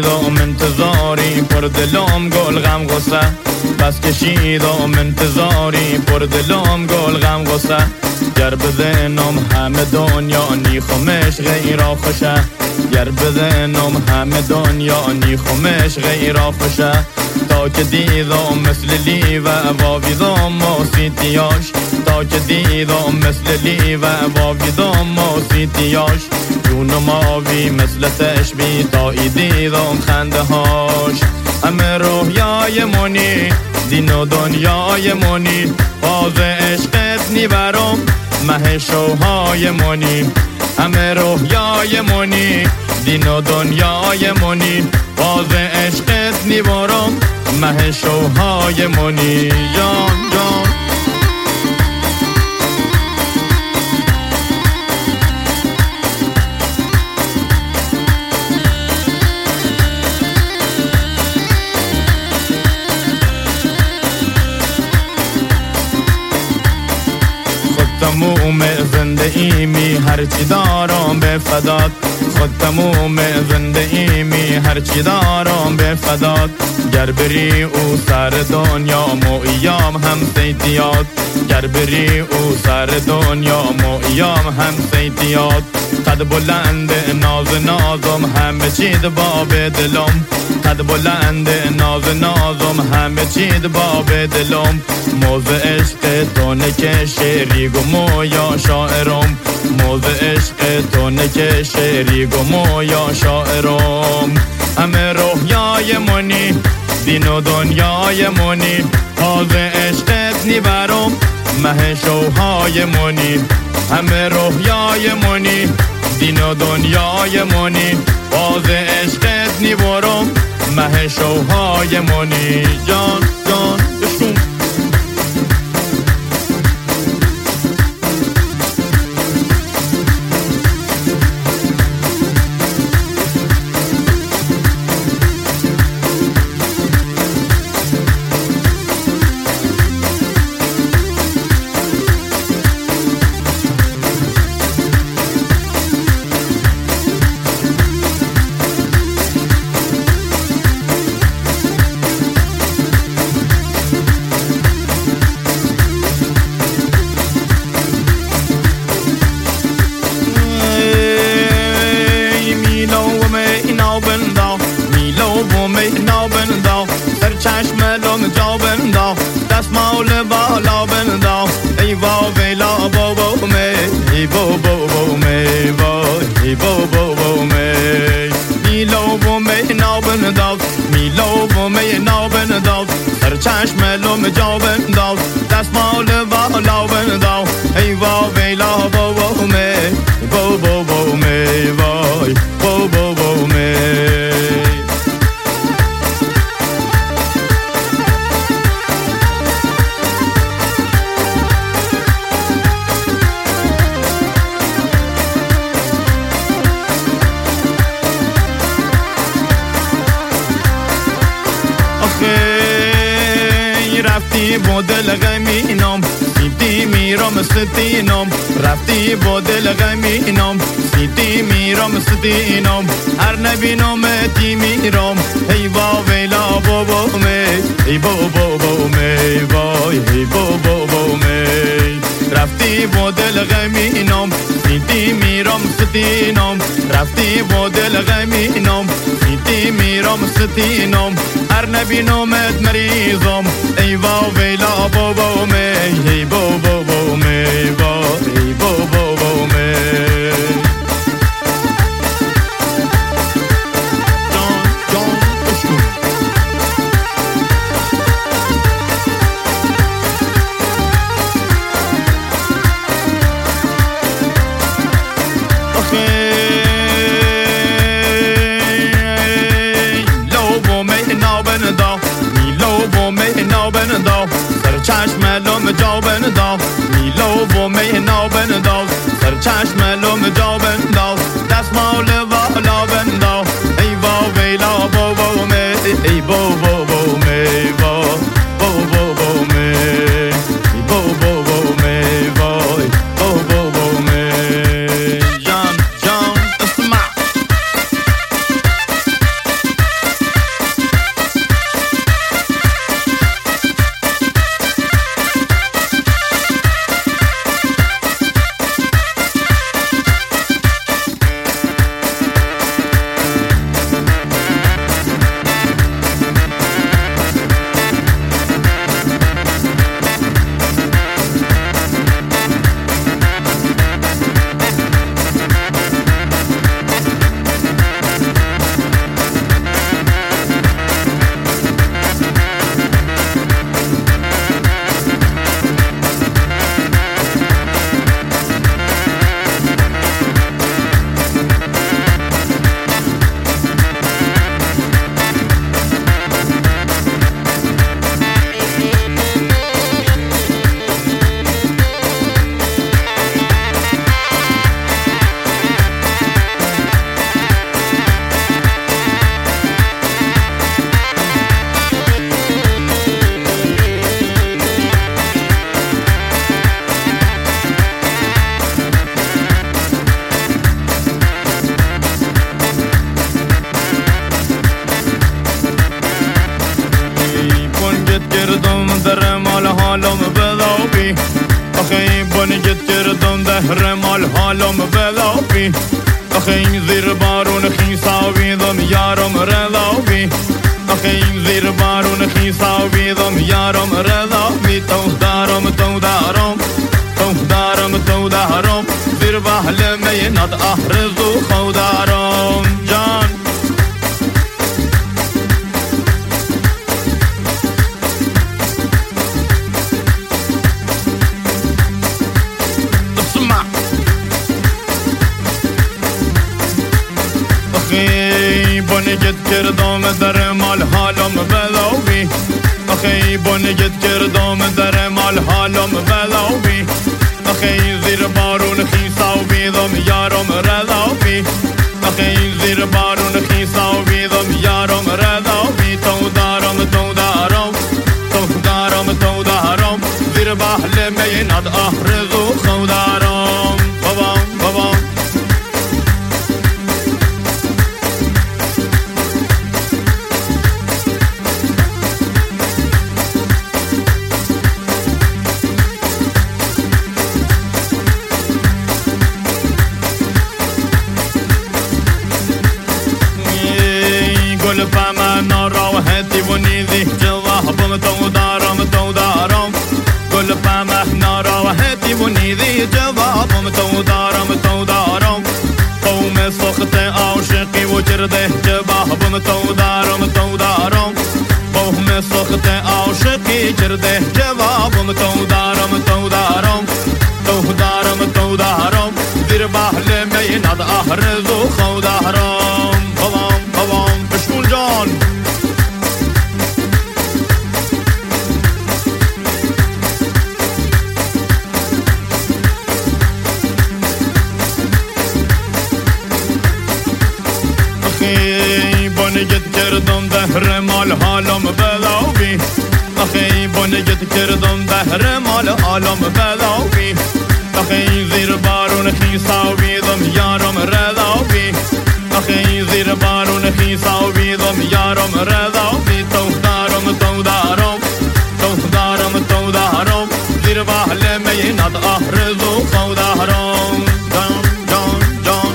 کشیدم انتظاری پر دلم گل غم غصه بس کشیدم انتظاری پر دلم گل غم غصه گر بزنم همه دنیا نیخمش غیر خوشه گر بزنم همه دنیا نیخمش غیر خوشه تا که دیدم مثل لیوه واویدم موسیتیاش تا که دیدم مثل لیوه واویدم موسیتیاش جونم آوی مثل تشبی تا ای دیدم خنده هاش همه رویای منی دین و دنیای منی باز عشقت نیبرم مه شوهای منی همه رویای منی دین و دنیای منی باز عشقت نیبرم مه شوهای منی جان جان تموم زنده ایمی هرچی دارم به فدات خود تموم زنده ایمی هرچی دارم به فدات گر بری او سر دنیا مویام هم سیتیات گر بری او سر دنیا مویام هم سیتیات قد بلند ناز نازم همه چید باب دلم قد بلند ناز نازم همه چید باب دلم موز عشق تو نکشه ریگو مویا شاعرم موز عشق تو نکشه ریگو مویا شاعرم همه رویای منی دین و دنیای منی حاض عشقت نیبرم مه شوهای منی همه رویای منی دین و دنیای منی باز عشقت نیبرم مه شوهای منی جان جان بشون دستمال بالا بنداو ای ویلا بابا می ای بابا می وای بابا می میلو و می ناو بنداو میلو و می ناو بنداو سر چشم لوم جا بنداو دستمال بالا بنداو ای ویلا بابا می بابا می وای بابا می رفتی با دل غمینم سیتی میرم ستینم رفتی با دل غمینم سیتی میرم ستینم هر نبینم تی میرم ای ویلا بابا می ای بابا می وای ای بابا می رفتی با دل غمینم سیتی میرم ستینم رفتی با دل غمینم سیتی میرم ستینم هر نبینم مریضم ای ویلا بابا می ای بابا می وای ای بابا می سر چشم لوم جا بنداز میلو و می ناو بنداز سر چشم لوم جا بنداز دستمال والا بنداز ای ویلا بابا می ای بابا می بابا می ای بابا می وای بابا می جان جان اسمع حالم بلابی آخه این بانگت کردم ده مال حالم بلابی آخه این زیر بارون خیساویدم یارم رلابی آخه این زیر بارون خیساویدم یارم رلابی تو دارم زیر بحل مینات احرزو خودارم جان آخی بانگت کردم در مال حالم بلاوی آخی بانگت کردم در مال حالم بلاوی آخی زیر بارون خیساویدم یارم رلاوی آخی زیر بارون خیساویدم یارم رلاوی تو دارم زیر بحل مینات احرزو خودارم بابام گل پم ناراحتی و نیزی جوابم تو دارم گل پم ناراحتی و نیزی جوابم تو دارم قوم سخت عاشقی و کرده جوابم تو دارم قوم سخت عاشقی کرده جوابم تو دارم زیر بحل مینات احرزو خودارم بابام بشکول جان آخی بانگت کردم ده مال حالم بلاوی آخی بانگت کردم ده مال حالم بلاوی آخی زیر بارون خیساویدم یارم رلاوی آخی زیر بارون خیساویدم یارم رلاوی تو دارم زیر بحل مینات احرزو خودارم جان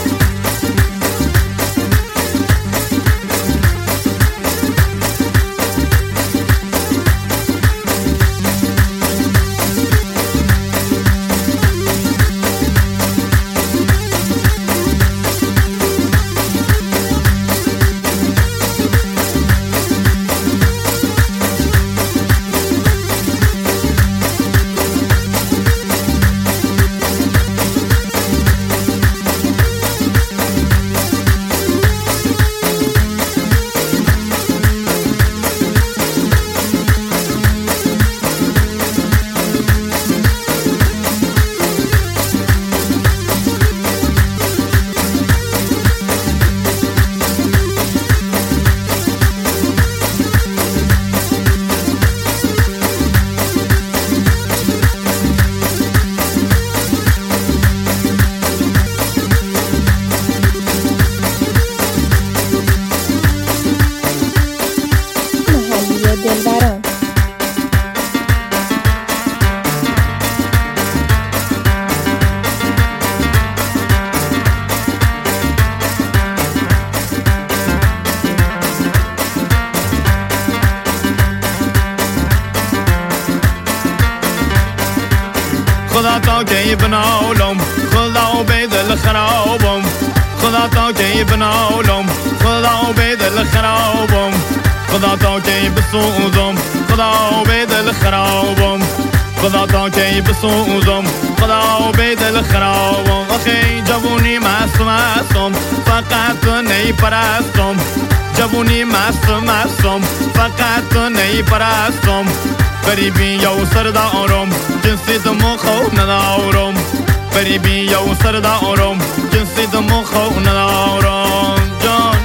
خدا تا که بنالم خدا به دل خرابم خدا تا که بنالم خدا به دل خرابم خدا تا که بسوزم خدا به دل خرابم خدا تا که بسوزم خدا به دل خرابم آخی جوونی مستم فقط نیپرستم جوونی مستم فقط نیپرستم غریبی یا سردارم جنسی دمو خود ندارم غریبی یا سردارم جنسی دمو خود ندارم جان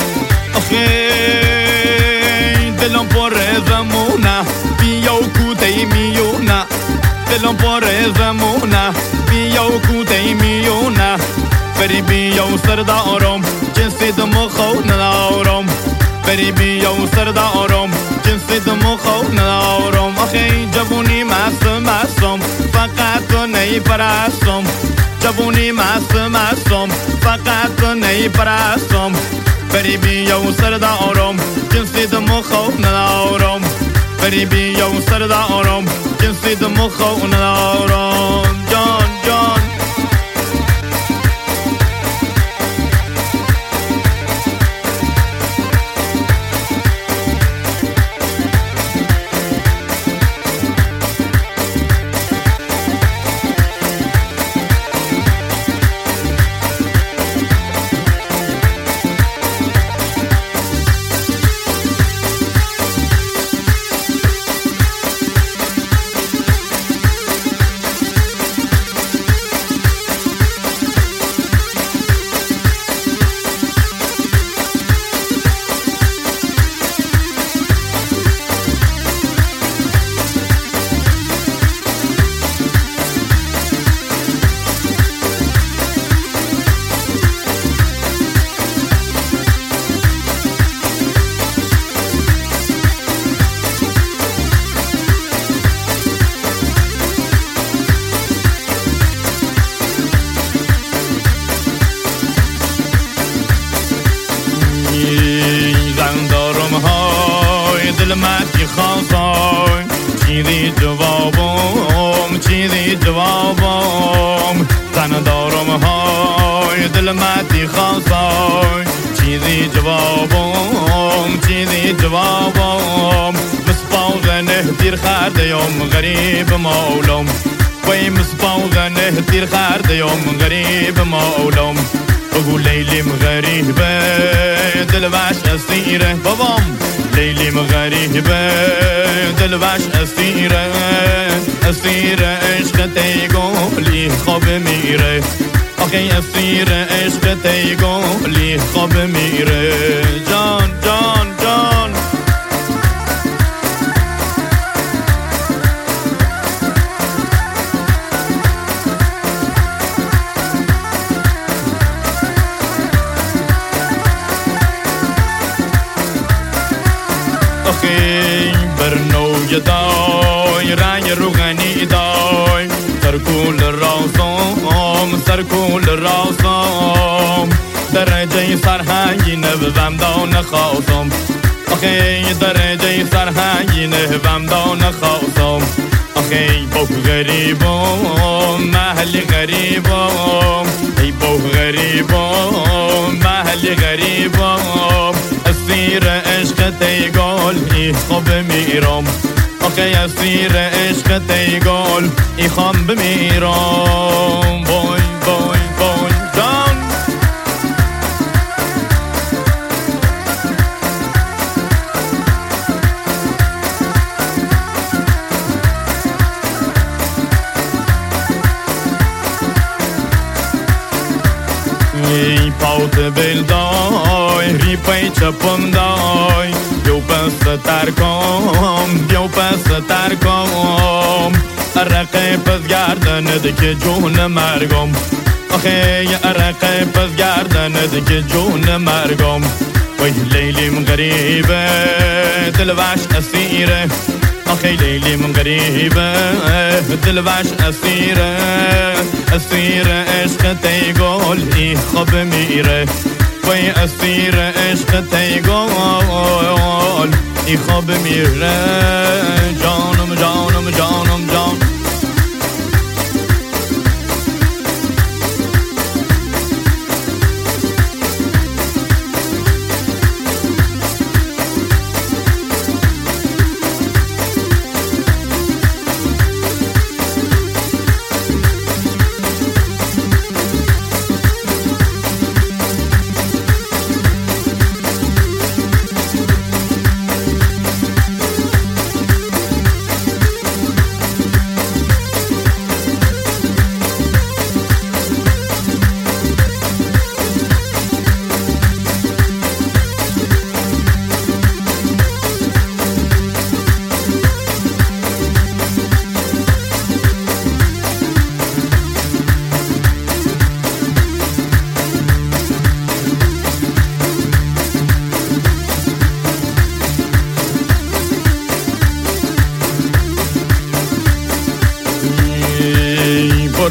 آخی دلم پر زمونه بیا و کوته دلم پر زمونه بیا و کوته میونه بری بیا و سردارم جنسی دم خود ندارم بری بیا و سردارم جنسی دم خود ندارم آخه جوونی مستم فقط تو نیپرستم جوونی مستم فقط تو نیپرستم بری بیا و سردارم جنسی دم خود ندارم بری بیا و سردارم جنسی دم خود ندارم جان جان دلمتی خواستای چیزی جوابم زن دارم های دلمتی خواستای چیزی جوابم مسپاغنه دیر خردیم غریب مولم وی مسپاغنه دیر خردیم غریب مولم بگو لیلیم غریبه دلوش اسیره بابام لیلیم غریبه دلوش اسیره عشق تیگولی خواب میره آخه اسیر عشق تیگولی خواب میره جان جان جان برنوی دای رنگ روغنی دای سرکول راسم درجه سرهنگی نبوم دان خواستم آخه درجه سرهنگی نبوم دان خواستم آخه بو غریبم محل غریبم ای بو غریبم محل غریبم اسیر عشق تیگال ای خواب میرم آخه اسیر عشق تیگال ای خواب بمیرم بای بای بای جان ای پاوت بل دای ری پای چپم دای بیو پس ترکم عرق پس گردند که جون مرگم آخه عرق پس گردند که جون مرگم وی لیلیم غریبه دلوش اسیره آخه لیلیم غریبه دلوش اسیر عشق تیگل ای خواب میره وی اسیر عشق تیگل ای خواب میره جانم جانم جانم جان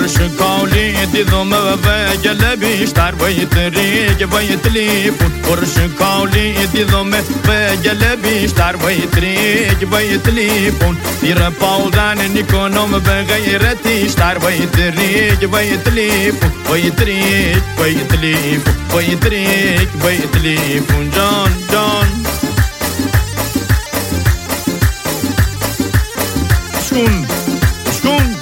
پرش کالی دیدم و گله بیشتر باید ریگ باید تلیفون پرش کالی دیدم و گله بیشتر باید ریگ باید تلیفون دیر پاودن نکنم به غیرتیشتر باید ریگ باید تلیفون باید ریگ باید تلیفون باید ریگ باید تلیفون جان جان شون شون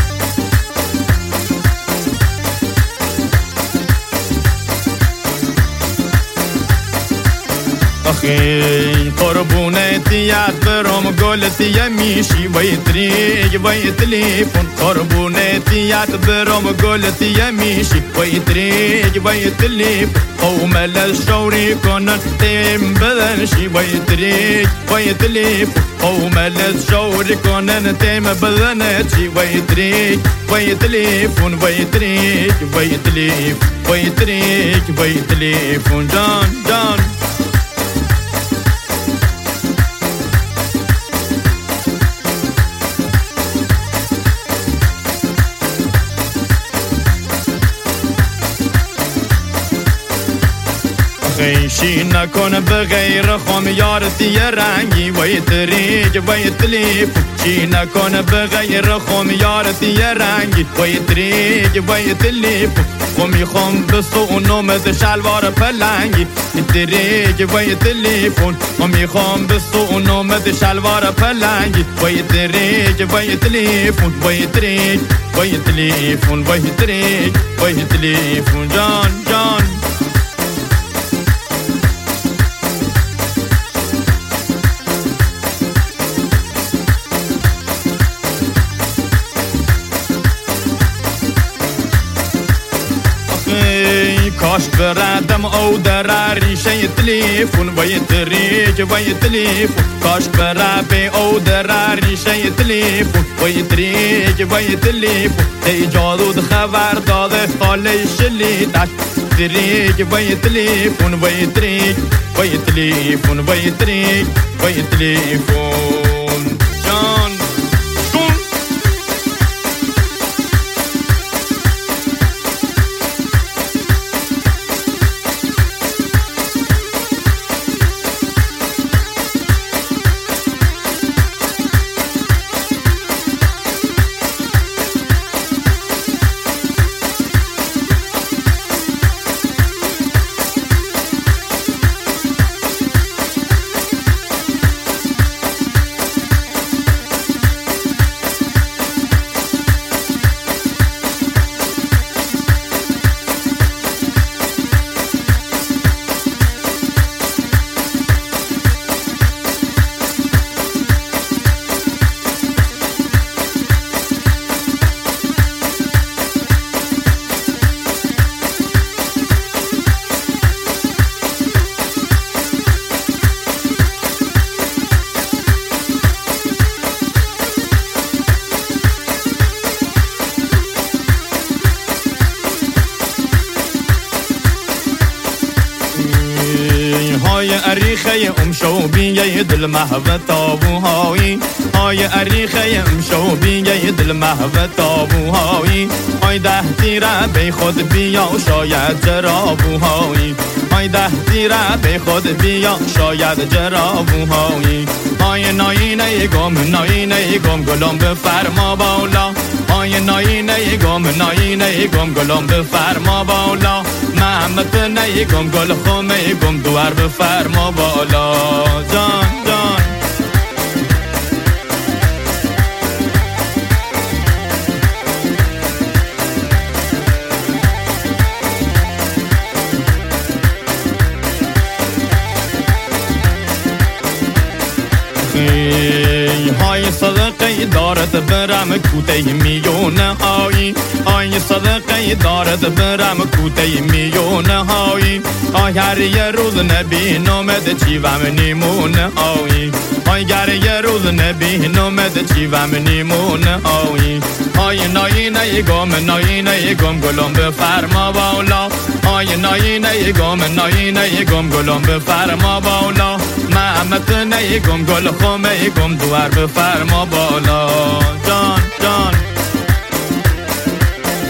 آخی قربونتیت برام گلتی میشی باید ریگ باید تلیفون قربونتیت برام گلتی میشی باید ریگ باید تلیفون قومل شوری کنن تیم بدنشی باید ریگ باید تلیفون قومل شوری کنن تیم بدنشی باید ریگ باید تلیفون باید ریگ باید تلیفون باید ریگ باید تلیفون جان جان خیشی نکن به غیر خمیارتی رنگی باید ریگ باید تلیفون چی نکن به غیر خمیارتی رنگی باید ریگ باید تلیفون میخوام به سونومت شلوار پلنگی ریگ باید تلیفون میخوام به سونومت شلوار پلنگی باید ریگ باید تلیفون باید ریگ باید تلیفون باید ریگ باید تلیفون جان جان کاش بردم او در ریشه تلیفون باید ریگ باید تلیفون کاش برد او در ریشه تلیفون باید ریگ باید تلیفون ای جادو خبر داده حال شلیدش ریگ باید تلیفون باید ریگ باید تلیفون باید ریگ باید تلیفون جان های اریخه امشو بیه دل محو تابوهایی های اریخه امشو بیه دل محو تابوهایی های ده تیره بی خود بیا شاید جرابوهایی های ده تیره بی خود بیا شاید جرابوهایی های ناینه گم گلم بفرما بالا های ناینه گم گلم بفرما بالا محمد نیگم گل خمه گم دوار بفرما بالا جان جان های صدقه دارد برم کوته میونه هایی های صدقه دارد برم کوته میونه هایی هر یه روز نبی نومد چیوم نیمونه هایی گر یه روز نبی نومد چیوم نیمونه هایی های ناینه گم گلم بفرما بالا های ناینه گم گلم بفرما بالا محمد نیگم گل خمه گم دوار بفرما بالا جان جان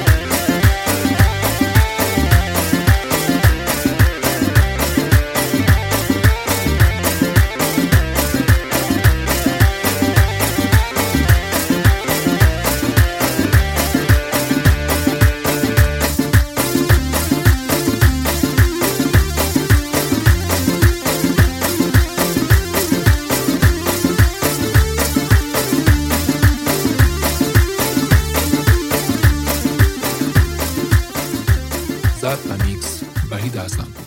و میکس وحید اصلانپور.